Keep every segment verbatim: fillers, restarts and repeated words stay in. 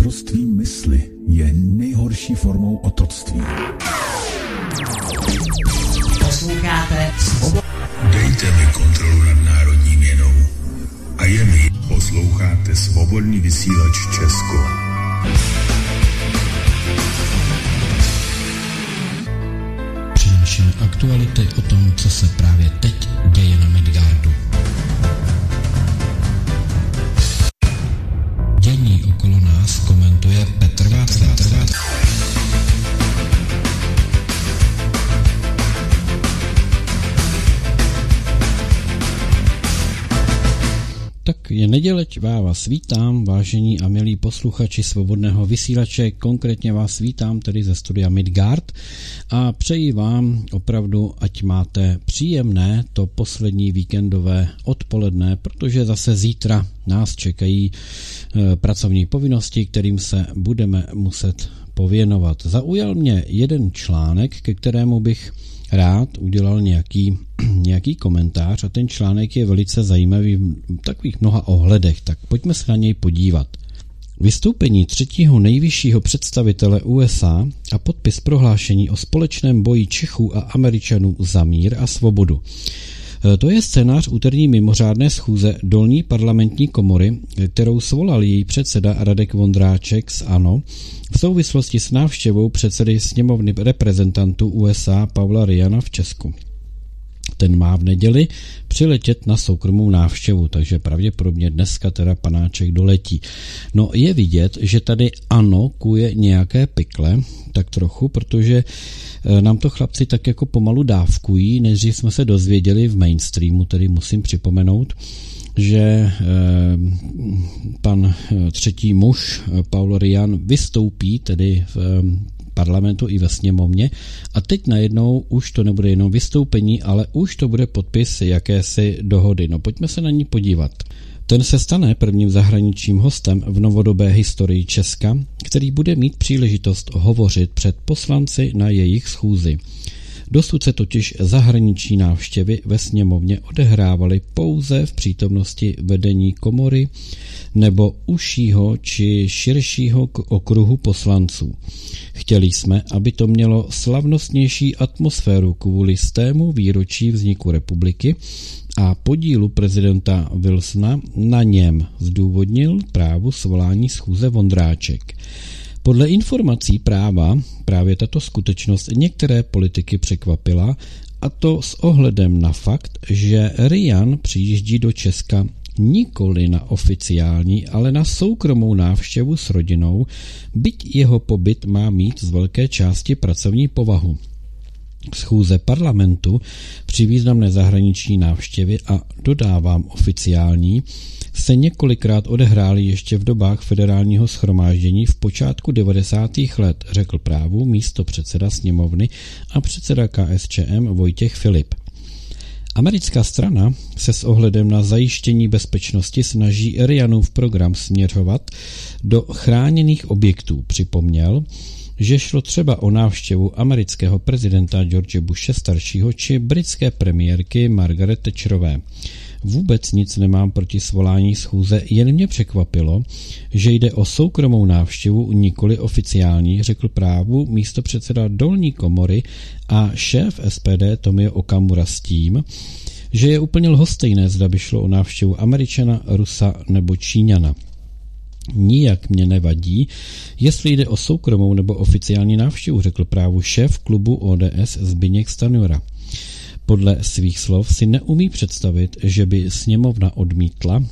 Otroctví mysli je nejhorší formou otroctví. Posloucháte Svobodu. Dejte mi kontrolu nad národní měnou. A je mi. Posloucháte Svobodný vysílač Česko. Přinášíme aktuality o tom, co se právě teď děje na Midgardu. Dění okolo nás komentuje Petr Václav. Tak je neděle, vás vítám, vážení a milí posluchači Svobodného vysílače, konkrétně vás vítám tedy ze studia Midgard a přeji vám opravdu, ať máte příjemné to poslední víkendové odpoledne, protože zase zítra nás čekají e, pracovní povinnosti, kterým se budeme muset pověnovat. Zaujal mě jeden článek, ke kterému bych rád udělal nějaký, nějaký komentář a ten článek je velice zajímavý v takových mnoha ohledech, tak pojďme se na něj podívat. Vystoupení třetího nejvyššího představitele U S A a podpis prohlášení o společném boji Čechů a Američanů za mír a svobodu. To je scénář úterní mimořádné schůze dolní parlamentní komory, kterou svolal její předseda Radek Vondráček z ANO v souvislosti s návštěvou předsedy sněmovny reprezentantů U S A Paula Ryana v Česku. Ten má v neděli přiletět na soukromou návštěvu, takže pravděpodobně dneska teda panáček doletí. No je vidět, že tady ANO kuje nějaké pikle, tak trochu, protože nám to chlapci tak jako pomalu dávkují, než jsme se dozvěděli v mainstreamu, tedy musím připomenout, že eh, pan třetí muž Paul Ryan vystoupí tedy v eh, parlamentu i ve sněmovně a teď najednou už to nebude jenom vystoupení, ale už to bude podpis jakési dohody. No pojďme se na ní podívat. Ten se stane prvním zahraničním hostem v novodobé historii Česka, který bude mít příležitost hovořit před poslanci na jejich schůzi. Dosud se totiž zahraniční návštěvy ve sněmovně odehrávaly pouze v přítomnosti vedení komory nebo užšího či širšího okruhu poslanců. Chtěli jsme, aby to mělo slavnostnější atmosféru kvůli stému výročí vzniku republiky a podílu prezidenta Wilsona na něm, zdůvodnil právu svolání schůze Vondráček. Podle informací práva právě tato skutečnost některé politiky překvapila, a to s ohledem na fakt, že Ryan přijíždí do Česka nikoli na oficiální, ale na soukromou návštěvu s rodinou, byť jeho pobyt má mít z velké části pracovní povahu. Schůze parlamentu při významné zahraniční návštěvě a dodávám oficiální se několikrát odehrály ještě v dobách federálního shromáždění v počátku devadesátých let, řekl právu místopředseda sněmovny a předseda K S Č M Vojtěch Filip. Americká strana se s ohledem na zajištění bezpečnosti snaží Ryanův program směřovat do chráněných objektů. Připomněl, že šlo třeba o návštěvu amerického prezidenta George Bushe staršího či britské premiérky Margaret Thatcherové. Vůbec nic nemám proti svolání schůze, jen mě překvapilo, že jde o soukromou návštěvu, nikoli oficiální, řekl právu místopředseda dolní komory a šéf S P D Tomio Okamura s tím, že je úplně lhostejné, zda by šlo o návštěvu Američana, Rusa nebo Číňana. Nijak mě nevadí, jestli jde o soukromou nebo oficiální návštěvu, řekl právu šéf klubu O D S Zbyněk Stanjura. Podle svých slov si neumí představit, že by sněmovna odmítla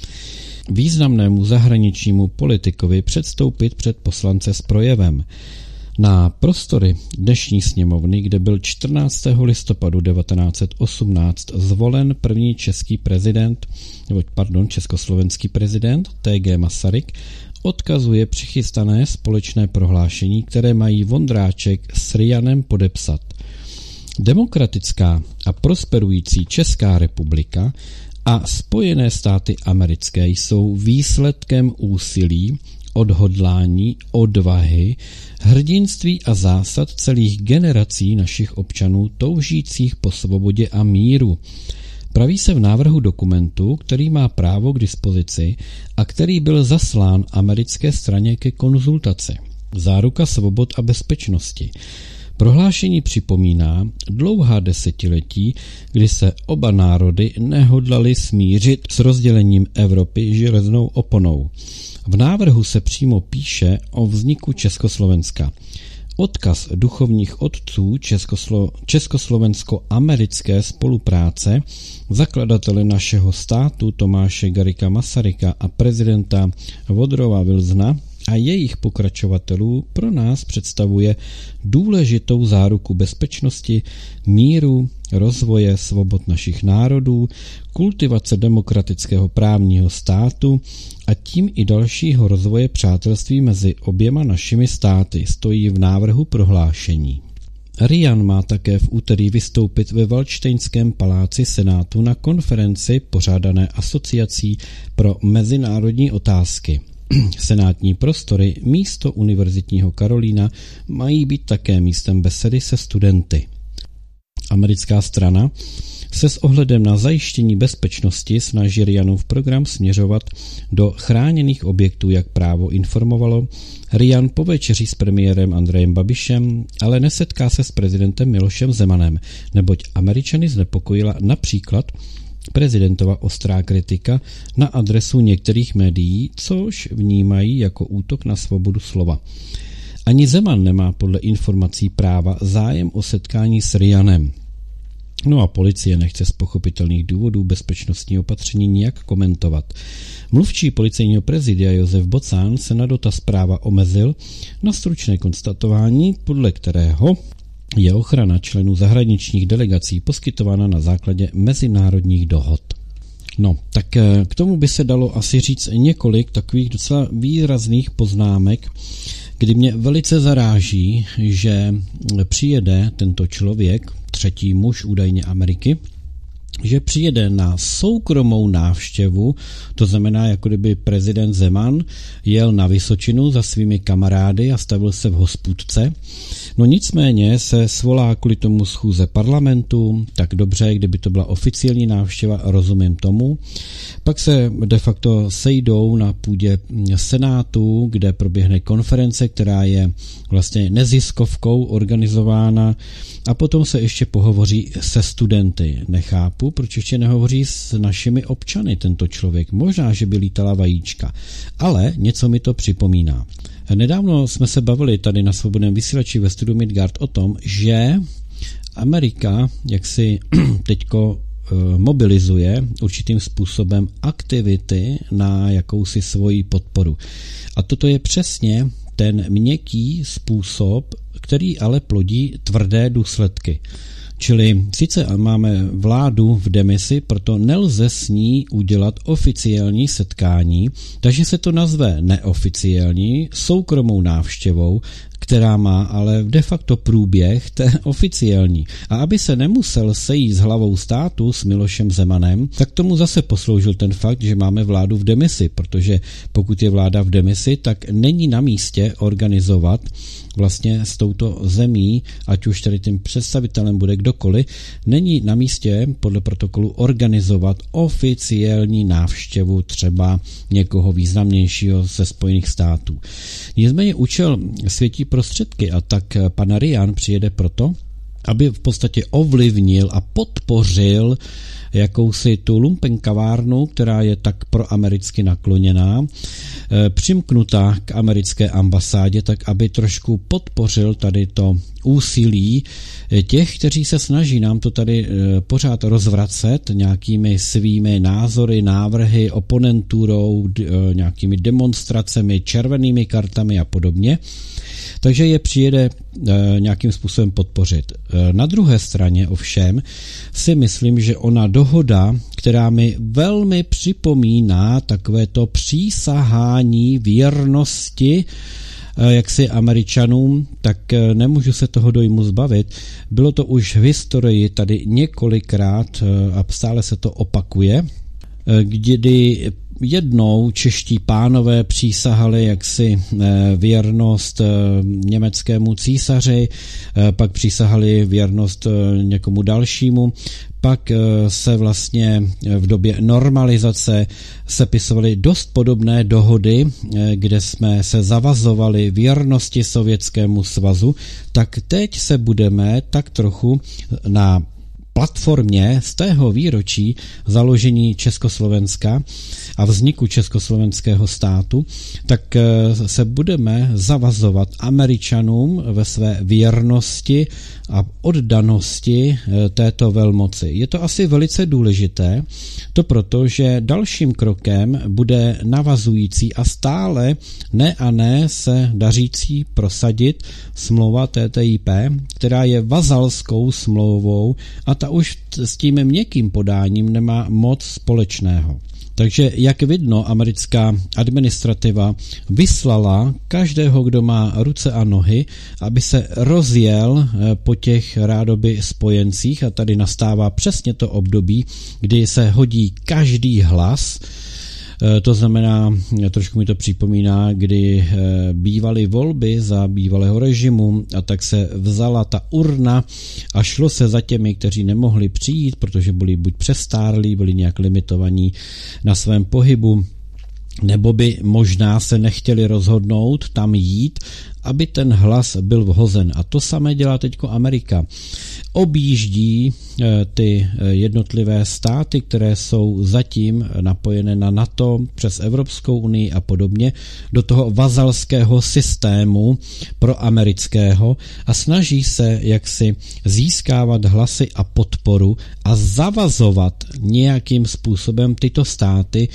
významnému zahraničnímu politikovi předstoupit před poslance s projevem. Na prostory dnešní sněmovny, kde byl čtrnáctého listopadu devatenáct set osmnáct zvolen první český prezident, nebo pardon, československý prezident T G Masaryk, odkazuje přichystané společné prohlášení, které mají Vondráček s Ryanem podepsat. Demokratická a prosperující Česká republika a Spojené státy americké jsou výsledkem úsilí, odhodlání, odvahy, hrdinství a zásad celých generací našich občanů toužících po svobodě a míru. Praví se v návrhu dokumentu, který má právo k dispozici a který byl zaslán americké straně ke konzultaci. Záruka svobod a bezpečnosti. Prohlášení připomíná dlouhá desetiletí, kdy se oba národy nehodlali smířit s rozdělením Evropy železnou oponou. V návrhu se přímo píše o vzniku Československa. Odkaz duchovních otců Českoslo- československo-americké spolupráce, zakladatele našeho státu Tomáše Garrigua Masaryka a prezidenta Woodrowa Wilsona a jejich pokračovatelů pro nás představuje důležitou záruku bezpečnosti, míru, rozvoje svobod našich národů, kultivace demokratického právního státu a tím i dalšího rozvoje přátelství mezi oběma našimi státy, stojí v návrhu prohlášení. Ryan má také v úterý vystoupit ve Valdštejnském paláci Senátu na konferenci pořádané Asociací pro mezinárodní otázky. Senátní prostory místo Univerzitního Karolína mají být také místem besedy se studenty. Americká strana se s ohledem na zajištění bezpečnosti snaží Ryanův program směřovat do chráněných objektů, jak Právo informovalo. Ryan povečeří s premiérem Andrejem Babišem, ale nesetká se s prezidentem Milošem Zemanem, neboť Američany znepokojila například prezidentova ostrá kritika na adresu některých médií, což vnímají jako útok na svobodu slova. Ani Zeman nemá podle informací Práva zájem o setkání s Ryanem. No a policie nechce z pochopitelných důvodů bezpečnostní opatření nijak komentovat. Mluvčí policejního prezidia Josef Bocán se na dotaz Práva omezil na stručné konstatování, podle kterého je ochrana členů zahraničních delegací poskytována na základě mezinárodních dohod. No, tak k tomu by se dalo asi říct několik takových docela výrazných poznámek, kdy mě velice zaráží, že přijede tento člověk, třetí muž údajně Ameriky, že přijede na soukromou návštěvu, to znamená, jako kdyby prezident Zeman jel na Vysočinu za svými kamarády a stavil se v hospůdce. No nicméně se svolá kvůli tomu schůze parlamentu, tak dobře, kdyby to byla oficiální návštěva, rozumím tomu. Pak se de facto sejdou na půdě Senátu, kde proběhne konference, která je vlastně neziskovkou organizována, a potom se ještě pohovoří se studenty. Nechápu, proč ještě nehovoří s našimi občany tento člověk. Možná, že by lítala vajíčka, ale něco mi to připomíná. Nedávno jsme se bavili tady na Svobodném vysílači ve studiu Midgard o tom, že Amerika jaksi teďko mobilizuje určitým způsobem aktivity na jakousi svoji podporu. A toto je přesně ten měkký způsob, který ale plodí tvrdé důsledky. Čili sice máme vládu v demisi, proto nelze s ní udělat oficiální setkání, takže se to nazve neoficiální soukromou návštěvou, která má ale de facto průběh té oficiální. A aby se nemusel sejít s hlavou státu s Milošem Zemanem, tak tomu zase posloužil ten fakt, že máme vládu v demisi, protože pokud je vláda v demisi, tak není na místě organizovat vlastně s touto zemí, ať už tady tím představitelem bude kdokoliv, není na místě podle protokolu organizovat oficiální návštěvu třeba někoho významnějšího ze Spojených států. Nicméně účel světí prostředky, a tak pan Ryan přijede proto, aby v podstatě ovlivnil a podpořil jakousi tu lumpenkavárnu, která je tak proamericky nakloněná, přimknutá k americké ambasádě, tak aby trošku podpořil tady to úsilí těch, kteří se snaží nám to tady pořád rozvracet nějakými svými názory, návrhy, oponenturou, nějakými demonstracemi, červenými kartami a podobně. Takže je přijede nějakým způsobem podpořit. Na druhé straně ovšem si myslím, že ona dohoda, která mi velmi připomíná takovéto přísahání věrnosti jaksi Američanům, tak nemůžu se toho dojmu zbavit. Bylo to už v historii tady několikrát a stále se to opakuje, kdy jednou čeští pánové přísahali jaksi věrnost německému císaři, pak přísahali věrnost někomu dalšímu, pak se vlastně v době normalizace sepisovaly dost podobné dohody, kde jsme se zavazovali věrnosti Sovětskému svazu, tak teď se budeme tak trochu na platformě z tého výročí založení Československa a vzniku československého státu, tak se budeme zavazovat Američanům ve své věrnosti a oddanosti této velmoci. Je to asi velice důležité, to proto, že dalším krokem bude navazující a stále ne a ne se dařící prosadit smlouva T T I P, která je vazalskou smlouvou a ta už s tím měkkým podáním nemá moc společného. Takže, jak vidno, americká administrativa vyslala každého, kdo má ruce a nohy, aby se rozjel po těch rádoby spojencích a tady nastává přesně to období, kdy se hodí každý hlas. To znamená, trošku mi to připomíná, kdy bývaly volby za bývalého režimu a tak se vzala ta urna a šlo se za těmi, kteří nemohli přijít, protože byli buď přestárlí, byli nějak limitovaní na svém pohybu, nebo by možná se nechtěli rozhodnout tam jít, aby ten hlas byl vhozen. A to samé dělá teďko Amerika. Objíždí ty jednotlivé státy, které jsou zatím napojené na NATO přes Evropskou unii a podobně, do toho vazalského systému proamerického a snaží se jaksi získávat hlasy a podporu a zavazovat nějakým způsobem tyto státy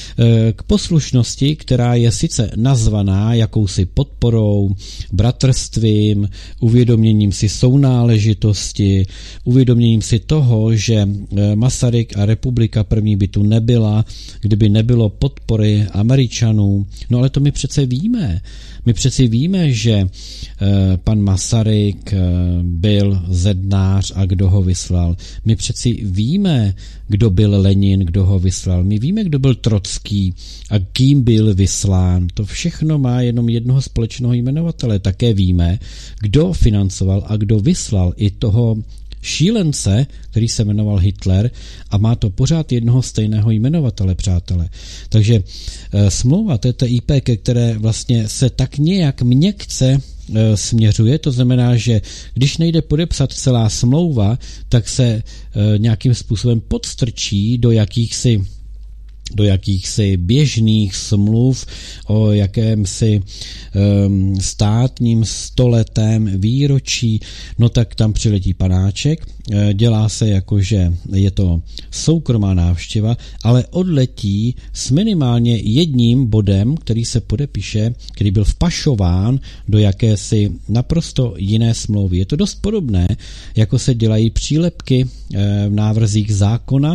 k poslušnosti, která je sice nazvaná jakousi podporou, bratrstvím, uvědoměním si sounáležitosti, uvědoměním si toho, že Masaryk a republika první by tu nebyla, kdyby nebylo podpory Američanů. No ale to my přece víme. My přeci víme, že pan Masaryk byl zednář a kdo ho vyslal. My přeci víme, kdo byl Lenin, kdo ho vyslal. My víme, kdo byl Trocký a kým byl vyslán. To všechno má jenom jednoho společného jmenovatele. Také víme, kdo financoval a kdo vyslal i toho šílence, který se jmenoval Hitler a má to pořád jednoho stejného jmenovatele, přátelé. Takže e, smlouva T T I P, ke které vlastně se tak nějak měkce e, směřuje, to znamená, že když nejde podepsat celá smlouva, tak se e, nějakým způsobem podstrčí do jakýchsi do jakýchsi běžných smluv o jakémsi um, státním stoletém výročí, no tak tam přiletí panáček, dělá se jako, že je to soukromá návštěva, ale odletí s minimálně jedním bodem, který se podepíše, který byl vpašován do jakési naprosto jiné smlouvy. Je to dost podobné, jako se dělají přílepky v návrzích zákona.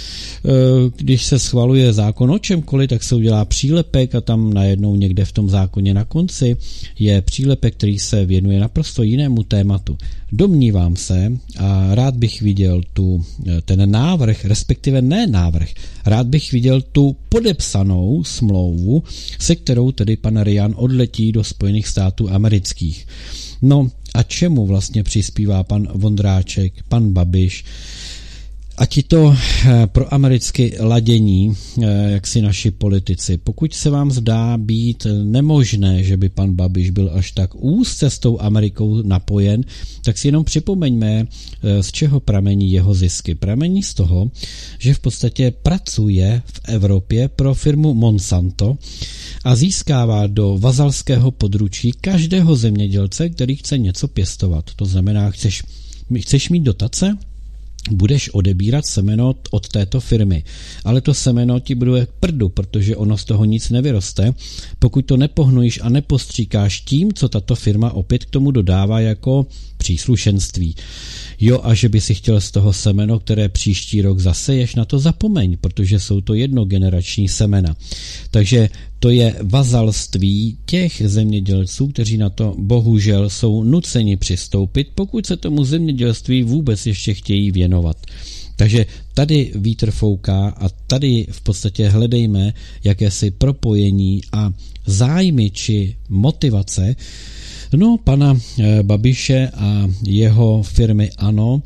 Když se schvaluje zákon o čemkoliv, tak se udělá přílepek a tam najednou někde v tom zákoně na konci je přílepek, který se věnuje naprosto jinému tématu. Domnívám se a rád bych viděl tu, ten návrh, respektive ne návrh, rád bych viděl tu podepsanou smlouvu, se kterou tedy pan Ryan odletí do Spojených států amerických. No a čemu vlastně přispívá pan Vondráček, pan Babiš, a tito proamericky ladění, jak si naši politici, pokud se vám zdá být nemožné, že by pan Babiš byl až tak úzce s tou Amerikou napojen, tak si jenom připomeňme, z čeho pramení jeho zisky. Pramení z toho, že v podstatě pracuje v Evropě pro firmu Monsanto a získává do vazalského područí každého zemědělce, který chce něco pěstovat. To znamená, chceš, chceš mít dotace? Budeš odebírat semeno od této firmy. Ale to semeno ti bude k prdu, protože ono z toho nic nevyroste, pokud to nepohnojíš a nepostříkáš tím, co tato firma opět k tomu dodává jako příslušenství. Jo, a že by si chtěl z toho semeno, které příští rok zaseješ, na to zapomeň, protože jsou to jednogenerační semena. Takže to je vazalství těch zemědělců, kteří na to bohužel jsou nuceni přistoupit, pokud se tomu zemědělství vůbec ještě chtějí věnovat. Takže tady vítr fouká a tady v podstatě hledejme jakési propojení a zájmy či motivace no pana Babiše a jeho firmy ANO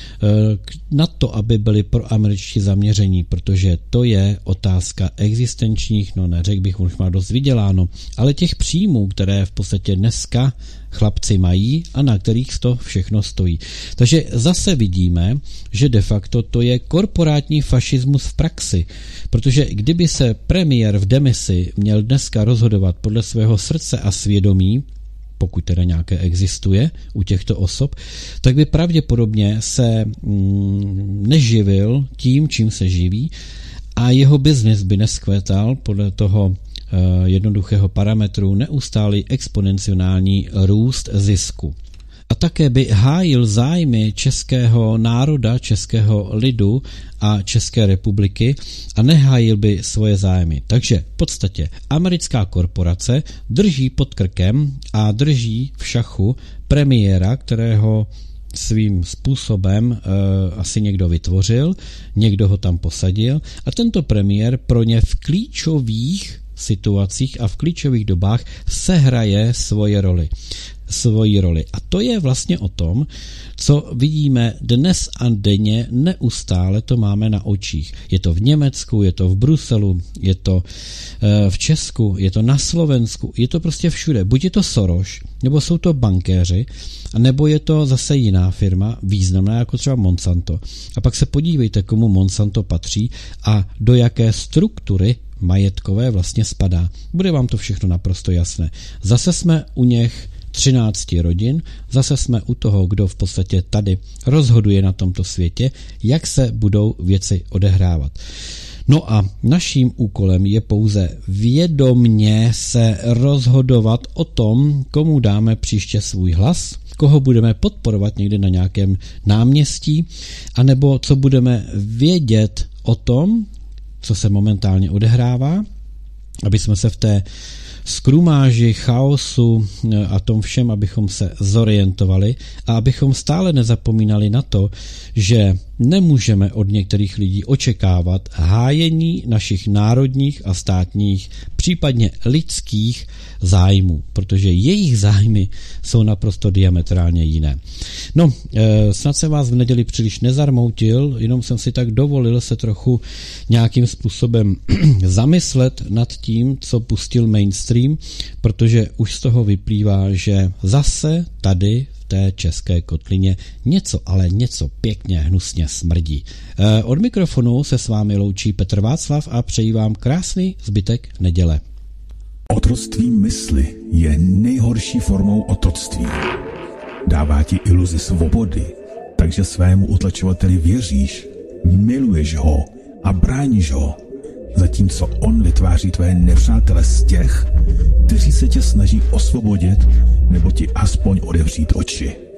na to, aby byli proameričtí zaměření, protože to je otázka existenčních, no neřekl bych, už má dost vyděláno, ale těch příjmů, které v podstatě dneska chlapci mají a na kterých to všechno stojí. Takže zase vidíme, že de facto to je korporátní fašismus v praxi, protože kdyby se premiér v demisi měl dneska rozhodovat podle svého srdce a svědomí, pokud teda nějaké existuje u těchto osob, tak by pravděpodobně se mm, neživil tím, čím se živí a jeho biznis by neskvétal podle toho uh, jednoduchého parametru neustálý exponenciální růst zisku. A také by hájil zájmy českého národa, českého lidu a České republiky a nehájil by svoje zájmy. Takže v podstatě americká korporace drží pod krkem a drží v šachu premiéra, kterého svým způsobem e, asi někdo vytvořil, někdo ho tam posadil a tento premiér pro ně v klíčových situacích a v klíčových dobách sehraje svoje roli. svoji roli. A to je vlastně o tom, co vidíme dnes a denně, neustále to máme na očích. Je to v Německu, je to v Bruselu, je to v Česku, je to na Slovensku, je to prostě všude. Buď je to Soros, nebo jsou to bankéři, a nebo je to zase jiná firma, významná jako třeba Monsanto. A pak se podívejte, komu Monsanto patří a do jaké struktury majetkové vlastně spadá. Bude vám to všechno naprosto jasné. Zase jsme u něch třinácti rodin, zase jsme u toho, kdo v podstatě tady rozhoduje na tomto světě, jak se budou věci odehrávat. No a naším úkolem je pouze vědomně se rozhodovat o tom, komu dáme příště svůj hlas, koho budeme podporovat někde na nějakém náměstí, anebo co budeme vědět o tom, co se momentálně odehrává, aby jsme se v té skrumáži, chaosu a tom všem, abychom se zorientovali a abychom stále nezapomínali na to, že nemůžeme od některých lidí očekávat hájení našich národních a státních, případně lidských zájmů, protože jejich zájmy jsou naprosto diametrálně jiné. No, e, snad jsem vás v neděli příliš nezarmoutil, jenom jsem si tak dovolil se trochu nějakým způsobem zamyslet nad tím, co pustil mainstream, protože už z toho vyplývá, že zase tady té české kotlině něco, ale něco pěkně hnusně smrdí. E, od mikrofonu se s vámi loučí Petr Václav a přeji vám krásný zbytek neděle. Otroctví mysli je nejhorší formou otroctví. Dává ti iluzi svobody, takže svému utlačovateli věříš, miluješ ho a bráníš ho, zatímco on vytváří tvé nepřátele z těch, kteří se tě snaží osvobodit nebo ti aspoň odevřít oči.